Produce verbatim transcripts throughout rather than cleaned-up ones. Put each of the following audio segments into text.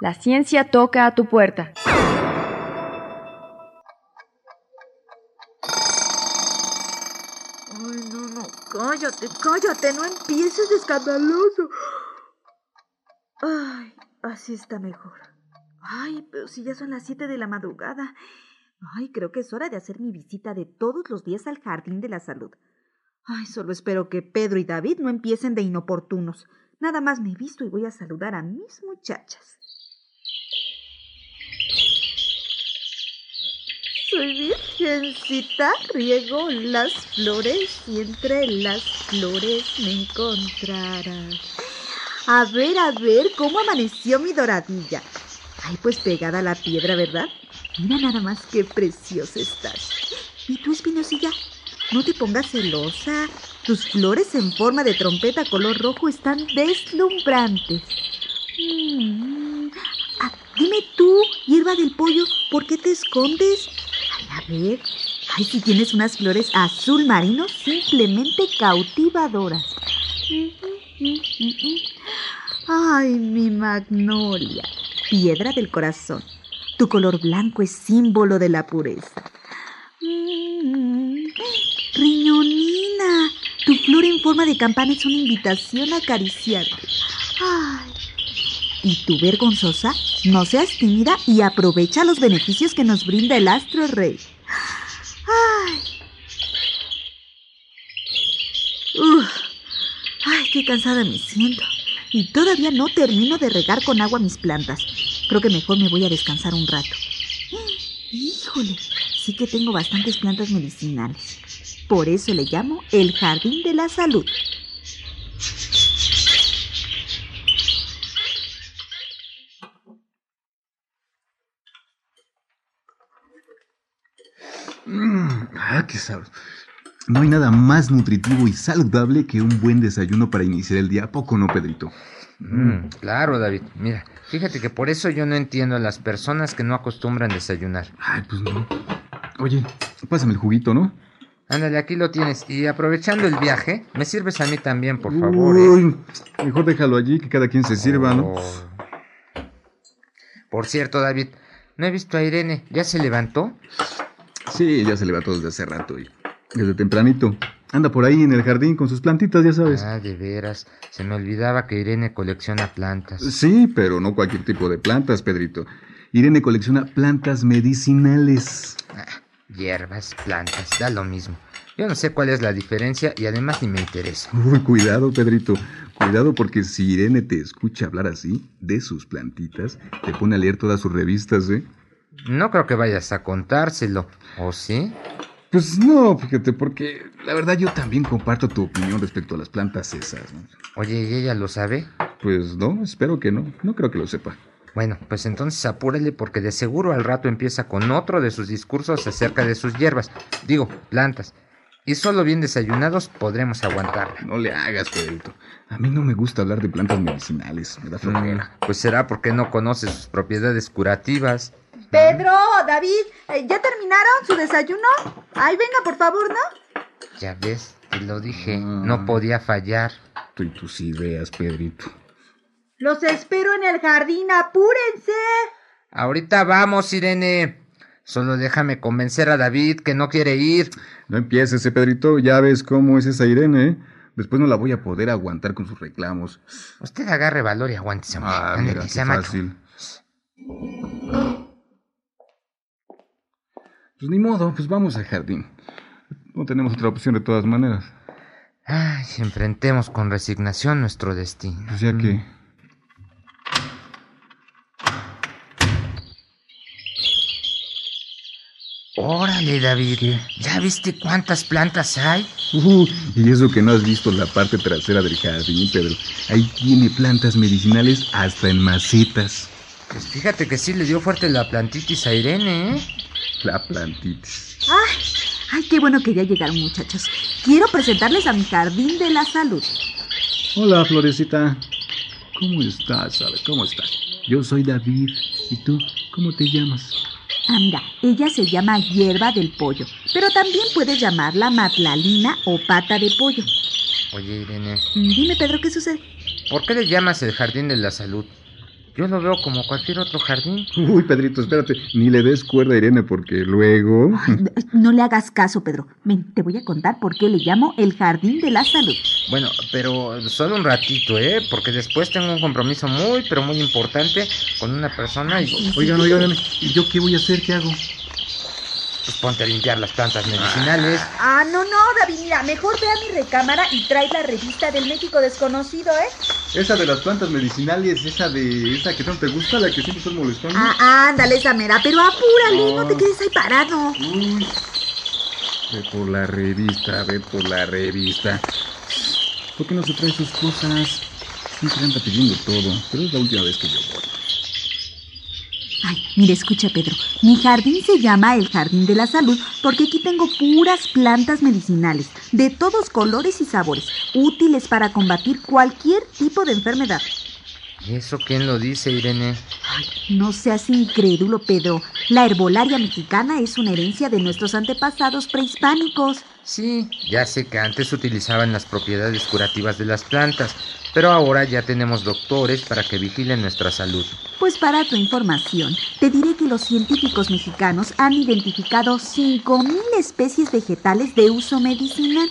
La ciencia toca a tu puerta. Ay, no, no, cállate, cállate, no empieces de escandaloso. Ay, así está mejor. Ay, pero si ya son las siete de la madrugada. Ay, creo que es hora de hacer mi visita de todos los días al Jardín de la Salud. Ay, solo espero que Pedro y David no empiecen de inoportunos. Nada más me he visto y voy a saludar a mis muchachas. Soy virgencita, riego las flores y entre las flores me encontrarás. A ver, a ver, ¿cómo amaneció mi doradilla? Ay, pues pegada a la piedra, ¿verdad? Mira nada más qué preciosa estás. ¿Y tú, Espinosilla? No te pongas celosa. Tus flores en forma de trompeta color rojo están deslumbrantes. Mm. Ah, dime tú, hierba del pollo, ¿por qué te escondes? Ay, a ver. Ay, si tienes unas flores azul marino simplemente cautivadoras. Ay, mi magnolia, piedra del corazón. Tu color blanco es símbolo de la pureza. Mm, Riñonina, tu flor en forma de campana es una invitación a acariciarte. Ay. Y tú, vergonzosa, no seas tímida y aprovecha los beneficios que nos brinda el astro rey. Ay. Uf. Ay, qué cansada me siento. Y todavía no termino de regar con agua mis plantas. Creo que mejor me voy a descansar un rato. Híjole, sí que tengo bastantes plantas medicinales. Por eso le llamo el Jardín de la Salud. Mm, ah, qué sabroso. No hay nada más nutritivo y saludable que un buen desayuno para iniciar el día. ¿A poco no, Pedrito? Mm, claro, David. Mira, fíjate que por eso yo no entiendo a las personas que no acostumbran desayunar. Ay, pues no. Oye, pásame el juguito, ¿no? Ándale, aquí lo tienes. Y aprovechando el viaje, me sirves a mí también, por favor. ¿eh? Uy, mejor déjalo allí, que cada quien se sirva, ¿no? Oh. Por cierto, David, no he visto a Irene. ¿Ya se levantó? Sí, ya se levantó desde hace rato y desde tempranito. Anda por ahí en el jardín con sus plantitas, ya sabes. Ah, de veras. Se me olvidaba que Irene colecciona plantas. Sí, pero no cualquier tipo de plantas, Pedrito. Irene colecciona plantas medicinales. Ah, hierbas, plantas, da lo mismo. Yo no sé cuál es la diferencia y además ni me interesa. Uy, cuidado, Pedrito. Cuidado porque si Irene te escucha hablar así, de sus plantitas, te pone a leer todas sus revistas, ¿eh? No creo que vayas a contárselo, ¿o sí? Pues no, fíjate, porque la verdad yo también comparto tu opinión respecto a las plantas esas, ¿no? Oye, ¿y ella lo sabe? Pues no, espero que no. No creo que lo sepa. Bueno, pues entonces apúrale porque de seguro al rato empieza con otro de sus discursos acerca de sus hierbas. Digo, plantas. Y solo bien desayunados podremos aguantarla. No le hagas, Pedrito. A mí no me gusta hablar de plantas medicinales. Me da flojera. Mm, pues será porque no conoce sus propiedades curativas. Pedro, David, ¿ya terminaron su desayuno? Ay, venga, por favor, ¿no? Ya ves, te lo dije, Ah. no podía fallar. Tú y tus ideas, Pedrito. Los espero en el jardín, apúrense. Ahorita vamos, Irene. Solo déjame convencer a David que no quiere ir. No empieces, eh, Pedrito. Ya ves cómo es esa Irene, ¿eh? Después no la voy a poder aguantar con sus reclamos. Usted agarre valor y aguántese, hombre. Ah, Ándale, mira, qué sea macho. fácil. Pues ni modo, pues vamos al jardín. No tenemos otra opción de todas maneras. Ay, enfrentemos con resignación nuestro destino. Pues ya que... Órale, David, ¿ya viste cuántas plantas hay? Uh, y eso que no has visto la parte trasera del jardín, Pedro. Ahí tiene plantas medicinales hasta en macetas. Pues fíjate que sí le dio fuerte la plantitis a Irene, ¿eh? La plantitis. Ay, ay, qué bueno que ya llegaron, muchachos. Quiero presentarles a mi Jardín de la Salud. Hola, Florecita. ¿Cómo estás, Sara? ¿Cómo estás? Yo soy David. ¿Y tú? ¿Cómo te llamas? Ah, mira, ella se llama hierba del pollo, pero también puedes llamarla matlalina o pata de pollo. Oye, Irene, Dime, Pedro, ¿qué sucede? ¿por qué le llamas el Jardín de la Salud? Yo lo veo como cualquier otro jardín. Uy, Pedrito, espérate, ni le des cuerda a Irene porque luego... Ay, no le hagas caso, Pedro. Ven, te voy a contar por qué le llamo el Jardín de la Salud. Bueno, pero solo un ratito, ¿eh? Porque después tengo un compromiso muy, pero muy importante con una persona y... Oigan, oigan, oigan, ¿y yo qué voy a hacer? ¿Qué hago? Pues ponte a limpiar las plantas medicinales. Ah, no, no, David, mira, mejor ve a mi recámara y trae la revista del México desconocido, ¿eh? Esa de las plantas medicinales, esa de... esa que tanto te gusta, la que siempre estás molestando. Ah, ándale, esa mera, pero apúrale, no te quedes ahí parado. Uy. Ve por la revista, ve por la revista. ¿Por qué no se trae sus cosas? Siempre anda pidiendo todo, pero es la última vez que yo voy. Ay, mira, escucha, Pedro. Mi jardín se llama el Jardín de la Salud porque aquí tengo puras plantas medicinales, de todos colores y sabores, útiles para combatir cualquier tipo de enfermedad. ¿Y eso quién lo dice, Irene? Ay, no seas incrédulo, Pedro. La herbolaria mexicana es una herencia de nuestros antepasados prehispánicos. Sí, ya sé que antes utilizaban las propiedades curativas de las plantas, pero ahora ya tenemos doctores para que vigilen nuestra salud. Pues para tu información, te diré que los científicos mexicanos han identificado cinco mil especies vegetales de uso medicinal.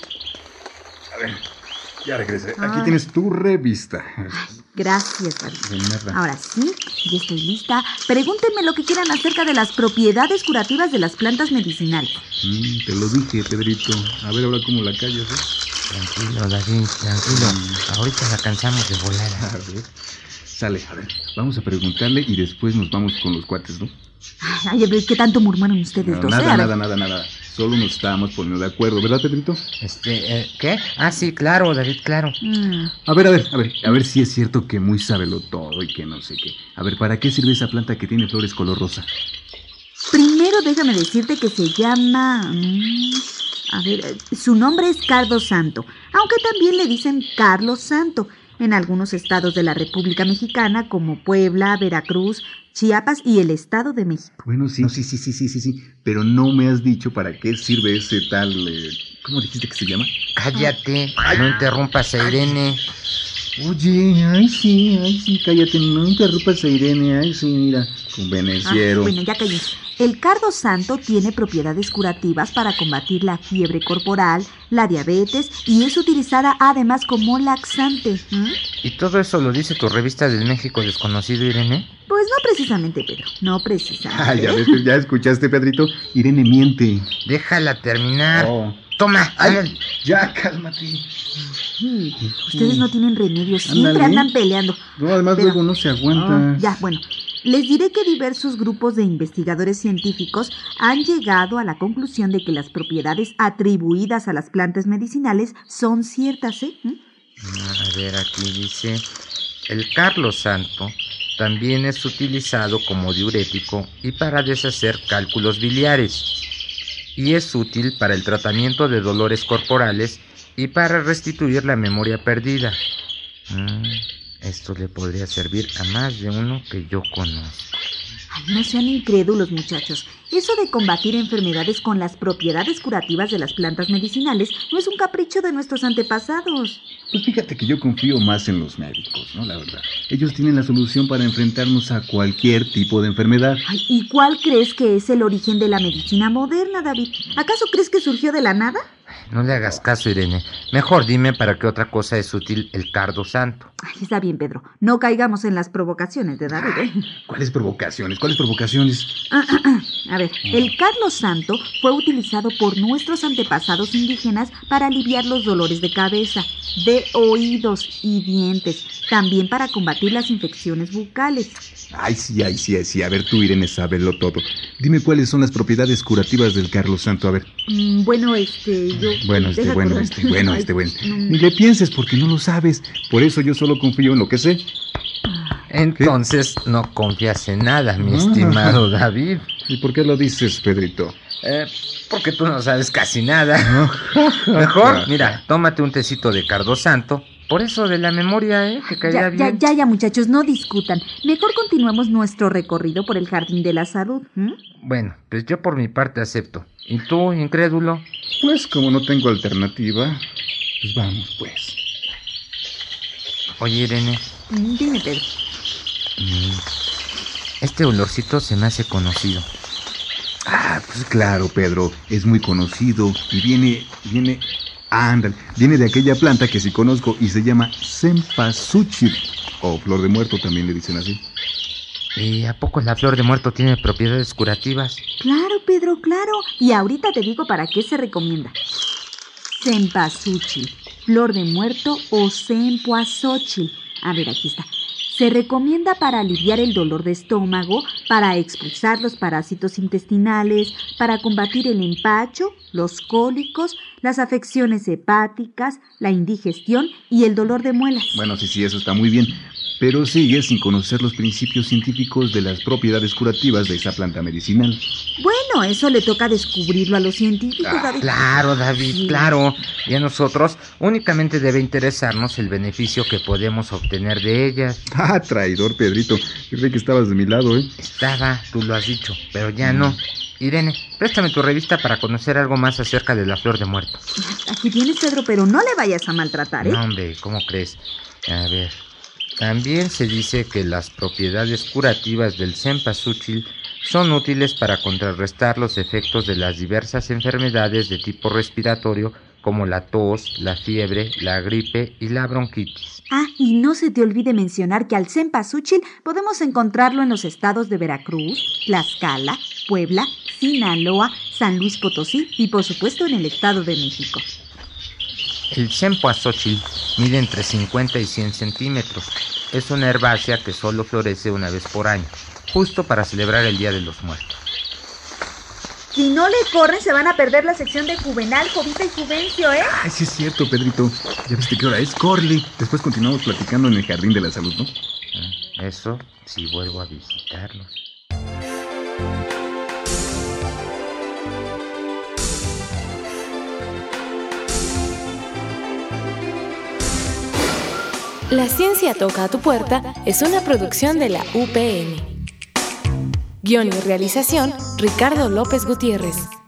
A ver, ya regresé. Ah. Aquí tienes tu revista. Gracias, David. De nada. Ahora sí, ya estoy lista. Pregúntenme lo que quieran acerca de las propiedades curativas de las plantas medicinales. Mm, te lo dije, Pedrito. A ver ahora cómo la callas, ¿eh? Tranquilo, David, tranquilo. Mm. Ahorita la cansamos de volar. A ver. Sale, a ver. Vamos a preguntarle y después nos vamos con los cuates, ¿no? Ay, a ver, ¿qué tanto murmuran ustedes No, dos? nada, eh? A ver. nada, nada, nada. Solo nos estábamos poniendo de acuerdo, ¿verdad, Pedrito? Este, eh, ¿qué? Ah, sí, claro, David, claro. Mm. A ver, a ver, a ver. A ver si es cierto que muy sábelo todo y que no sé qué. A ver, ¿para qué sirve esa planta que tiene flores color rosa? Primero déjame decirte que se llama... mm, a ver, eh, su nombre es Cardo Santo, aunque también le dicen Carlos Santo. En algunos estados de la República Mexicana, como Puebla, Veracruz, Chiapas y el Estado de México. Bueno, sí, sí, sí, sí, sí, sí, sí. Pero no me has dicho para qué sirve ese tal... eh, ¿cómo dijiste que se llama? Cállate, no interrumpas a Irene. Oye, ay sí, ay sí, cállate, no interrumpas a Irene, ay sí, mira, Ah, convenenciero. bueno, ya callé. El cardo santo tiene propiedades curativas para combatir la fiebre corporal, la diabetes y es utilizada además como laxante. ¿Mm? ¿Y todo eso lo dice tu revista del México desconocido, Irene? Pues no precisamente, Pedro, no precisamente. Ay, ya ves, ya escuchaste, Pedrito, Irene miente. Déjala terminar. Oh. Toma, Ay, ándale. ya, cálmate. Sí, ustedes no tienen remedio, siempre Ándale. andan peleando. No, además Pero- luego no se aguanta. Ah, ya, bueno. Les diré que diversos grupos de investigadores científicos han llegado a la conclusión de que las propiedades atribuidas a las plantas medicinales son ciertas, ¿eh? ¿Mm? A ver, aquí dice, el Carlos Santo también es utilizado como diurético y para deshacer cálculos biliares. Y es útil para el tratamiento de dolores corporales y para restituir la memoria perdida. Mm, esto le podría servir a más de uno que yo conozco. Ay, no sean incrédulos, muchachos. Eso de combatir enfermedades con las propiedades curativas de las plantas medicinales no es un capricho de nuestros antepasados. Pues fíjate que yo confío más en los médicos, ¿no? La verdad. Ellos tienen la solución para enfrentarnos a cualquier tipo de enfermedad. Ay, ¿y cuál crees que es el origen de la medicina moderna, David? ¿Acaso crees que surgió de la nada? No le hagas caso, Irene. Mejor dime para qué otra cosa es útil el Cardo Santo. Ay, está bien, Pedro. No caigamos en las provocaciones de David, ¿eh? ¿Cuáles provocaciones? ¿Cuáles provocaciones? Ah, ah, ah. A ver, el Carlos Santo fue utilizado por nuestros antepasados indígenas para aliviar los dolores de cabeza, de oídos y dientes, también para combatir las infecciones bucales. Ay, sí, ay, sí, ay, sí. A ver, tú, Irene, sábelo todo. Dime cuáles son las propiedades curativas del Carlos Santo. A ver. Mm, bueno, este, yo... Bueno, este, deja bueno, acordar. este, bueno, este, bueno. Ay, Ni mm, le pienses porque no lo sabes. Por eso yo solo confío en lo que sé. Entonces no confías en nada, mi Ah. estimado David. ¿Y por qué lo dices, Pedrito? Eh, porque tú no sabes casi nada. Mejor, mira, tómate un tecito de Cardo Santo. Por eso de la memoria, ¿eh? Te caería Ya, ya, bien. ya, ya, muchachos, no discutan. Mejor continuemos nuestro recorrido por el Jardín de la Salud. ¿Mm? Bueno, pues yo por mi parte acepto. ¿Y tú, incrédulo? Pues como no tengo alternativa, pues vamos, pues. Oye, Irene, Mm, Dime, Pedro. Mm, Este olorcito se me hace conocido. Ah, pues claro, Pedro, es muy conocido y viene, viene, ándale, viene de aquella planta que sí conozco y se llama cempasúchil, o flor de muerto también le dicen así. ¿Y a poco la flor de muerto tiene propiedades curativas? Claro, Pedro, claro. Y ahorita te digo para qué se recomienda. Cempasúchil, flor de muerto o cempoazóchil. A ver, aquí está. Se recomienda para aliviar el dolor de estómago, para expulsar los parásitos intestinales, para combatir el empacho, los cólicos, las afecciones hepáticas, la indigestión y el dolor de muelas. Bueno, sí, sí, eso está muy bien, pero sigue sin conocer los principios científicos de las propiedades curativas de esa planta medicinal. Bueno, eso le toca descubrirlo a los científicos, Ah, David. Claro, David, Sí. claro. Y a nosotros únicamente debe interesarnos el beneficio que podemos obtener de ellas. Ah, traidor, Pedrito. Yo creí que estabas de mi lado, ¿eh? Estaba, tú lo has dicho, pero ya no. Irene, préstame tu revista para conocer algo más acerca de la flor de muerto. Aquí tienes, Pedro, pero no le vayas a maltratar, ¿eh? No, hombre, ¿cómo crees? A ver, también se dice que las propiedades curativas del cempasúchil son útiles para contrarrestar los efectos de las diversas enfermedades de tipo respiratorio como la tos, la fiebre, la gripe y la bronquitis. Ah, y no se te olvide mencionar que al cempasúchil podemos encontrarlo en los estados de Veracruz, Tlaxcala, Puebla, Sinaloa, San Luis Potosí y por supuesto en el Estado de México. El cempasúchil mide entre cincuenta y cien centímetros. Es una herbácea que solo florece una vez por año, justo para celebrar el Día de los Muertos. Si no le corren, se van a perder la sección de Juvenal, Jovita y Juvencio, ¿eh? Ay, sí es cierto, Pedrito. ¿Ya viste qué hora es? Corle. Después continuamos platicando en el Jardín de la Salud, ¿no? Eso si vuelvo a visitarlos. La ciencia toca a tu puerta es una producción de la U P N. Guión y realización, Ricardo López Gutiérrez.